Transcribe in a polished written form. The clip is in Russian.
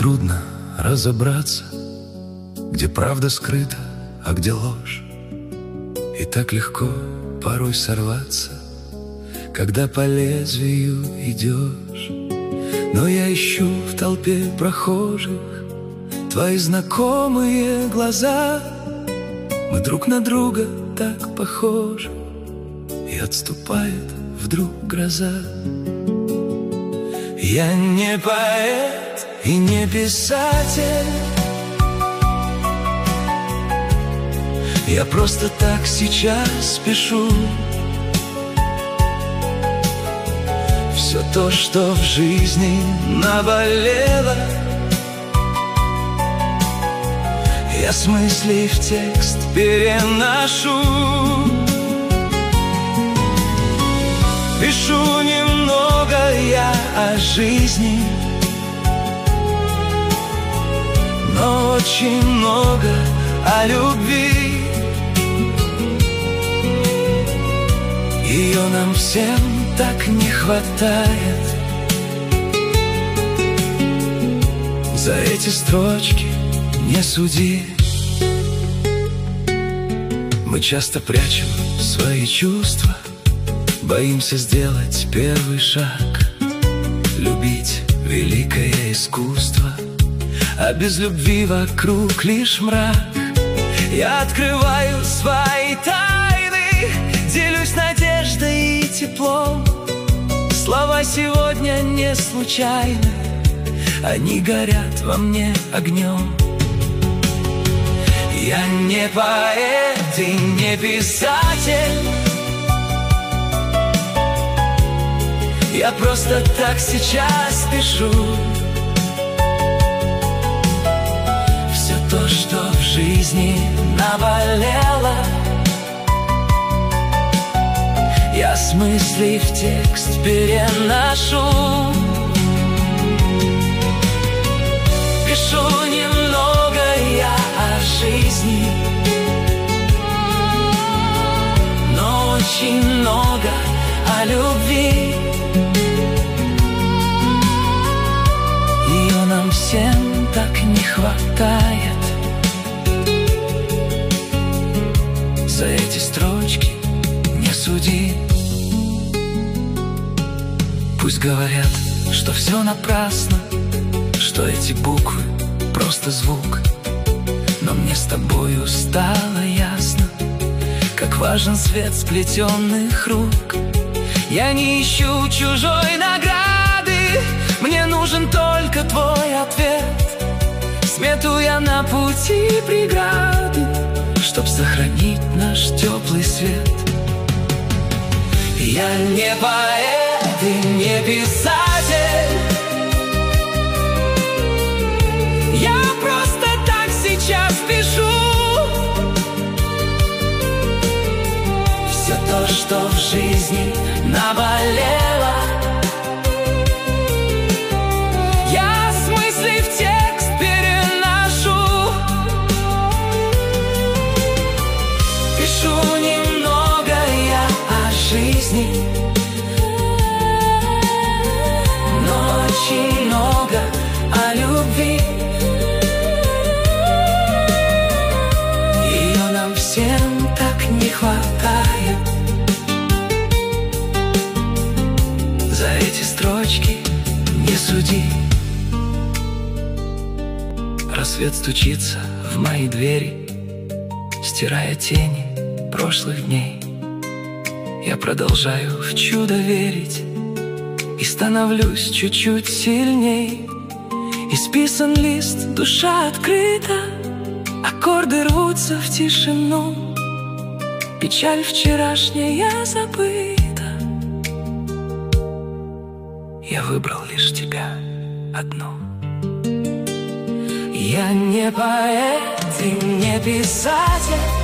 трудно разобраться, где правда скрыта, а где ложь. И так легко порой сорваться, когда по лезвию идешь. Но я ищу в толпе прохожих твои знакомые глаза. Мы друг на друга так похожи, и отступает вдруг гроза. Я не поэт и не писатель, я просто так сейчас пишу все то, что в жизни наболело. Я с мыслей в текст переношу. Пишу немного я о жизни, но очень много о любви. Ее нам всем так не хватает. За эти строчки не суди. Мы часто прячем свои чувства, боимся сделать первый шаг. Любить — великое искусство, а без любви вокруг лишь мрак. Я открываю свои тайны, делюсь надеждой и теплом. Слова сегодня не случайны, они горят во мне огнем. Я не поэт и не писатель, я просто так сейчас пишу все то, что в жизни наболело. Я с мыслей в текст переношу. Пишу немного я о жизни, но очень много о любви. Ее нам всем так не хватает. За эти строчки не суди. Пусть говорят, что все напрасно, что эти буквы просто звук. Но мне с тобою стало ясно, как важен свет сплетенных рук. Я не ищу чужой награды, мне нужен только твой ответ. Смету я на пути преграды, чтоб сохранить наш теплый свет. Я не поэт и не писатель, я просто так сейчас пишу все то, что в жизни наболело. Я с мыслей в текст переношу. Пишу немного я о жизни, но очень много о любви. Ее нам всем так не хватает. За эти строчки не суди. Рассвет стучится в мои двери, стирая тени прошлых дней. Я продолжаю в чудо верить и становлюсь чуть-чуть сильней. Исписан лист, душа открыта, аккорды рвутся в тишину. Печаль вчерашняя забыта, я выбрал лишь тебя одну. Я не поэт и не писатель,